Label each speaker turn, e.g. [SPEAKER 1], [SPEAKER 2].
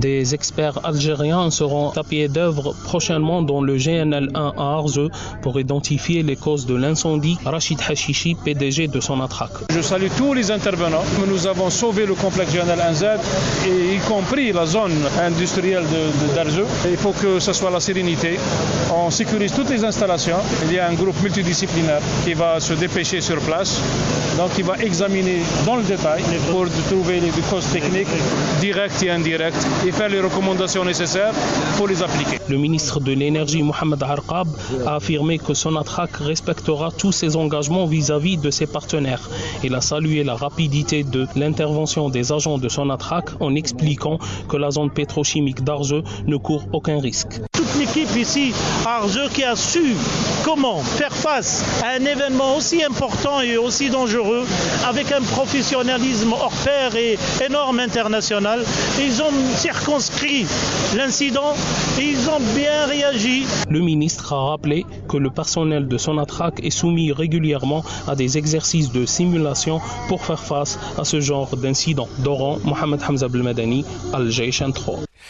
[SPEAKER 1] Des experts algériens seront à pied d'œuvre prochainement dans le GNL1 à Arzeu pour identifier les causes de l'incendie. Rachid Hachichi, PDG de Sonatrach.
[SPEAKER 2] Je salue tous les intervenants. Nous avons sauvé le complexe GNL1Z, et y compris la zone industrielle d'Arzeu. Il faut que ce soit la sérénité. On sécurise toutes les installations. Il y a un groupe multidisciplinaire qui va se dépêcher sur place. Donc il va examiner dans le détail pour trouver les causes techniques directes et indirectes et faire les recommandations nécessaires pour les appliquer.
[SPEAKER 1] Le ministre de l'Énergie, Mohamed Arqab, a affirmé que Sonatrach respectera tous ses engagements vis-à-vis de ses partenaires. Il a salué la rapidité de l'intervention des agents de Sonatrach en expliquant que la zone pétrochimique d'Arzeu ne court aucun risque.
[SPEAKER 3] Toute l'équipe ici à Arzeu qui a su comment faire face à un événement aussi important et aussi dangereux avec un professionnalisme hors pair et énorme international. Ils ont circonscrit l'incident et ils ont bien réagi.
[SPEAKER 1] Le ministre a rappelé que le personnel de Sonatrach est soumis régulièrement à des exercices de simulation pour faire face à ce genre d'incident. D'Oran, Mohamed Hamza Belmadani, Al Jaysh 3.